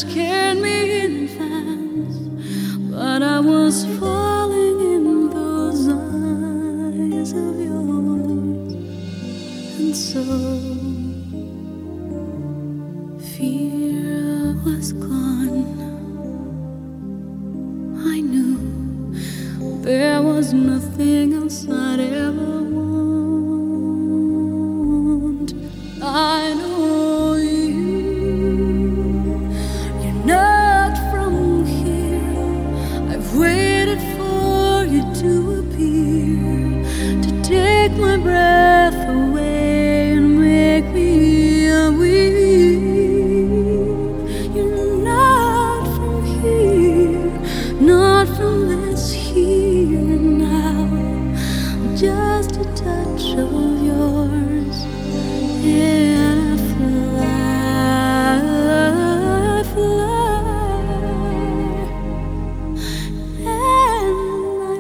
scared me in advance, but I was falling in those eyes of yours, and so fear was gone. I knew there was nothing else I'd ever want. I know you're not from here. I've waited for you to appear, to take my breath away and make me weep. You're not from here, not from this here now. Just a touch of yours, and I fly, and I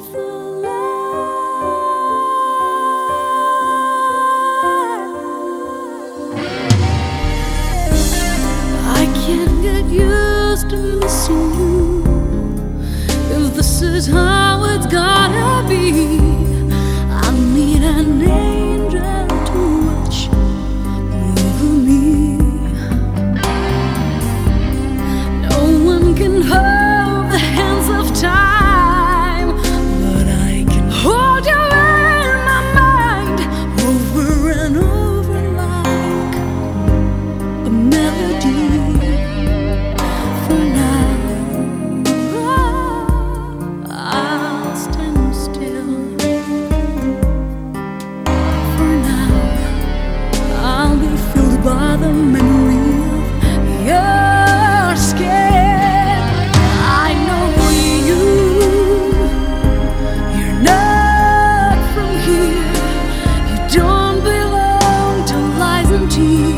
fly. I can't get used to missing you. If this is how it's gotta be, I need an angel to watch over me. No one can hold the hands of time, but I can hold you in my mind, over and over like a melody. For now, I'll stand still. For now, I'll be filled by the memory of your skin. I know you're not from here. You don't belong to lies and tears.